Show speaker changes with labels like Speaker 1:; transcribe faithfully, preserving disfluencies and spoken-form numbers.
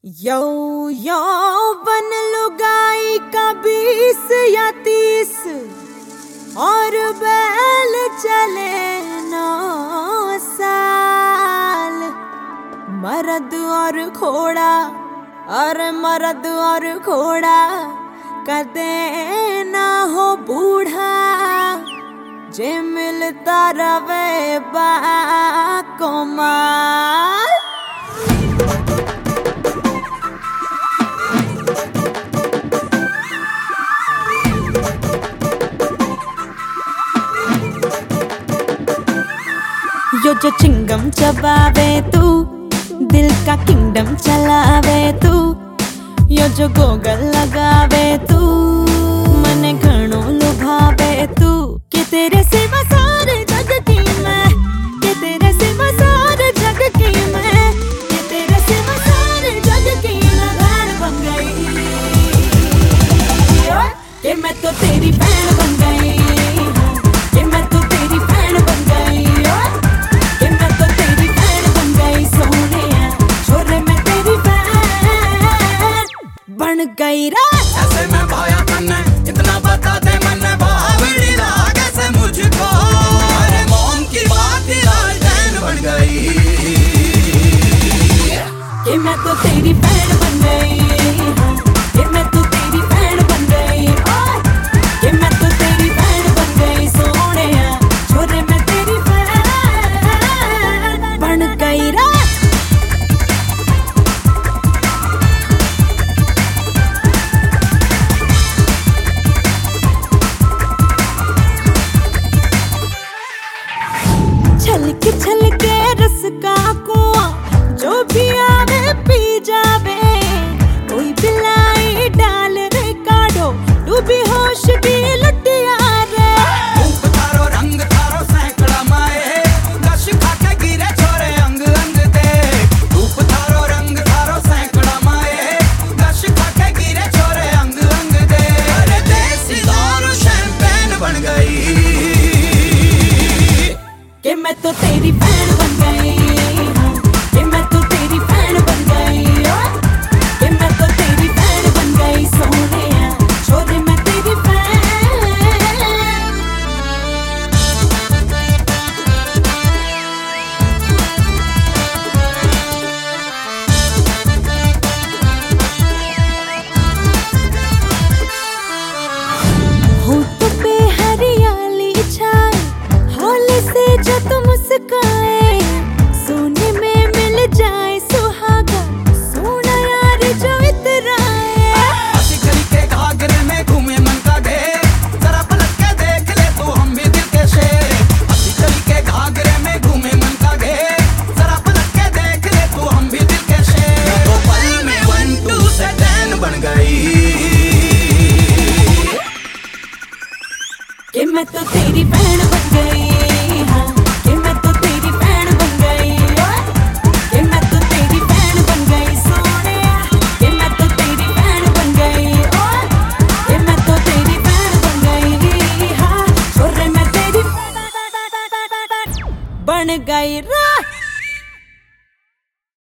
Speaker 1: यो यो बन लुगाई का बीस या तीस और बैल चले नौ साल। मर्द और घोड़ा और मर्द और घोड़ा कदे ना हो बूढ़ा, जे मिलता रवे बाकोमाल। यो जो चिंगम चबावे तू, दिल का किंगडम चलावे तू। यो जो गोगल लगावे तू, मने घणो लुभावे तू। के तेरे सिवा सारे जग की मैं, के तेरे सिवा सारे जग की मैं, के तेरे सिवा सारे जग की मैं बहन बन गई। के मैं तो तेरी बहन बन गई, के मैं तो तेरी बहन बन गई, के मैं तो तेरी बहन बन गई। सोनिया छोरे मैं तेरी बहन बन गई रे।
Speaker 2: ऐसे मैं भाया कन्ने इतना बता दे मैंने बावड़ी लाग ऐसे मुझको। अरे मोम की बात ही राजधान बन गई।
Speaker 1: कि मैं तो तेरी बहन बन गई, कि मैं तो तेरी बहन बन गई, कि मैं तो तेरी बहन बन गई। सोनिया छोरे मैं तेरी बहन बन गई रे। छलके छलके रस का कुआं जो भी आवे पी जावे। कोई बिलाई डाल रे काढ़ो डूबी होश की लुटिया रे।
Speaker 2: रूप थारो रंग थारो सैकड़ा माए, गश खाके गिरे छोरे अंग अंग दे। रूप थारो रंग थारो सैकड़ा माए, गश खाके गिरे छोरे अंग अंग दे। अरे देसी दारू शैंपेन बन गई।
Speaker 1: कि मैं तो तेरी बहन बन गई, कि मैं तो तेरी बहन बन गई, कि मैं तो तेरी बहन बन गई। सोनिया छोरे मैं तेरी बहन। होंठ पे हरियाली छाए, हौले से जो तुम मुस्काए। सोने में मिल जाए सुहागा, सोना यार जो इतराए।
Speaker 2: हंसी गली के घाघरे में घूमे मन का ढेर, जरा पलट के देख ले तू हम भी दिल के शेर। हंसी गली के घाघरे में घूमे मन का ढेर, जरा पलट के देख ले तू हम भी दिल के शेर। तो पल में वन टू से टेन बन गई।
Speaker 1: कि मैं तो तेरी बहन बन गई, हाँ कि मैं तो तेरी बहन बन गई, कि मैं तो तेरी बहन बन गई। सोनिया कि मैं तो तेरी बहन बन गई, कि मैं तो तेरी बहन बन गई, हाँ छोरे मैं तेरी बन गई रे।